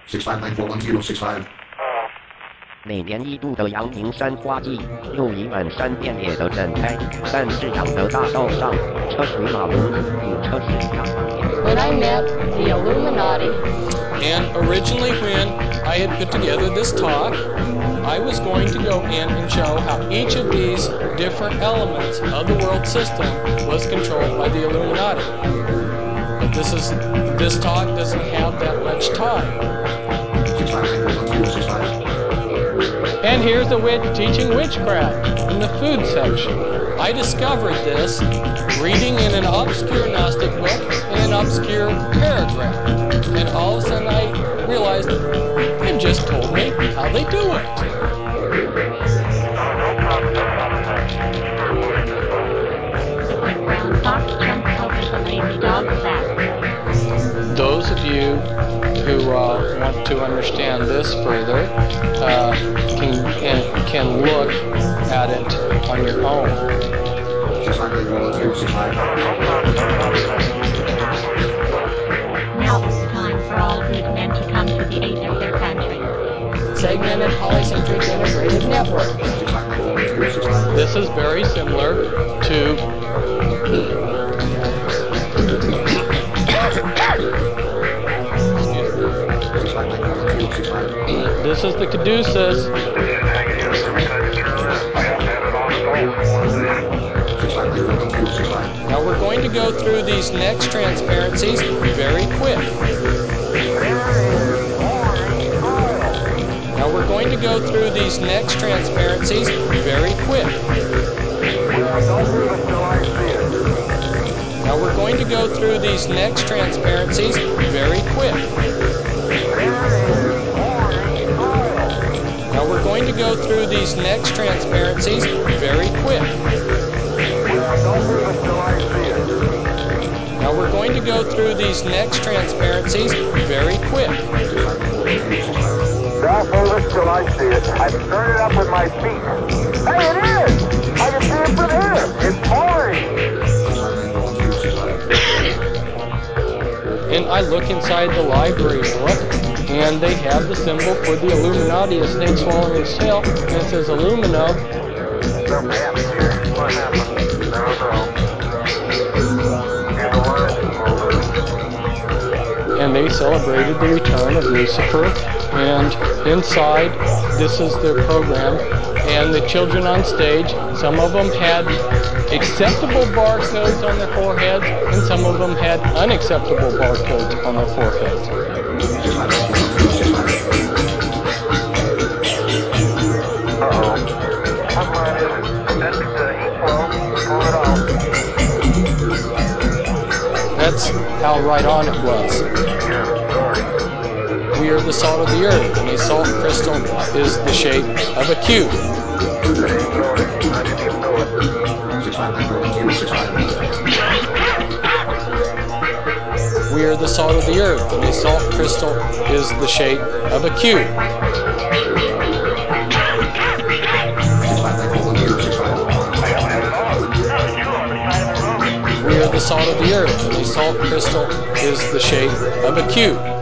6594165. 每年1度的阳明山花季，又以满山遍野的盛开，但是长的大道上，车水马龙，有车水马龙。 When I met the Illuminati, and originally when I had put together this talk, I was going to go in and show how each of these different elements of the world system was controlled by the Illuminati. But this talk doesn't have that much time. And here's the witch teaching witchcraft in the food section. I discovered this reading in an obscure Gnostic book in an obscure paragraph. And all of a sudden I realized they've just told me how they do it. the brown fox jumps over the lazy dog's back. Those of you who want to understand this further can look at it on your own. Now it's time for all good men to come to the aid of their country. Segmented polycentric integrated network. This is very similar to this is the caduceus. Now we're going to go through these next transparencies very quick. Now we're going to go through these next transparencies very quick. Now we're going to go through these next transparencies very quick. Now we're going to go through these next transparencies very quick. Now we're going to go through these next transparencies very quick. Don't move it till I see it. I stirred it up with my feet. Hey, it is! I can see it from here. It's pouring. And I look inside the library book, and they have the symbol for the Illuminati, a snake swallowing its tail, and it says Illumino. Something happened here. What happened? I don't know. You know what? And they celebrated the return of Lucifer. And inside, this is their program. And the children on stage, some of them had acceptable barcodes on their foreheads, and some of them had unacceptable barcodes on their foreheads. Uh-oh. What line is it? That's E12. Pull it out. That's how right on it was. Yeah, sorry. We are the salt of the earth, and a salt crystal is the shape of a cube. I didn't know it. I didn't even know it. We are the salt of the earth, and a salt crystal is the shape of a cube. We are the salt of the earth, and a salt crystal is the shape of a cube.